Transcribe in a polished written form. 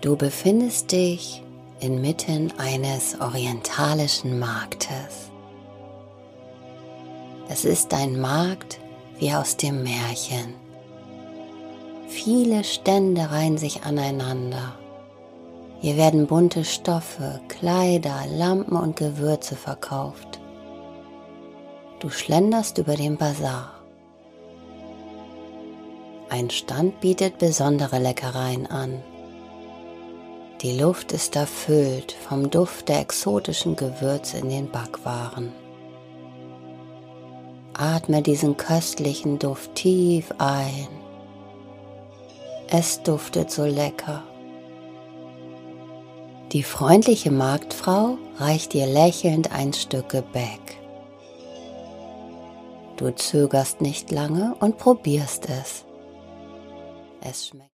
Du befindest dich inmitten eines orientalischen Marktes. Es ist ein Markt wie aus dem Märchen. Viele Stände reihen sich aneinander. Hier werden bunte Stoffe, Kleider, Lampen und Gewürze verkauft. Du schlenderst über den Basar. Ein Stand bietet besondere Leckereien an. Die Luft ist erfüllt vom Duft der exotischen Gewürze in den Backwaren. Atme diesen köstlichen Duft tief ein. Es duftet so lecker. Die freundliche Marktfrau reicht dir lächelnd ein Stück Gebäck. Du zögerst nicht lange und probierst es. Es schmeckt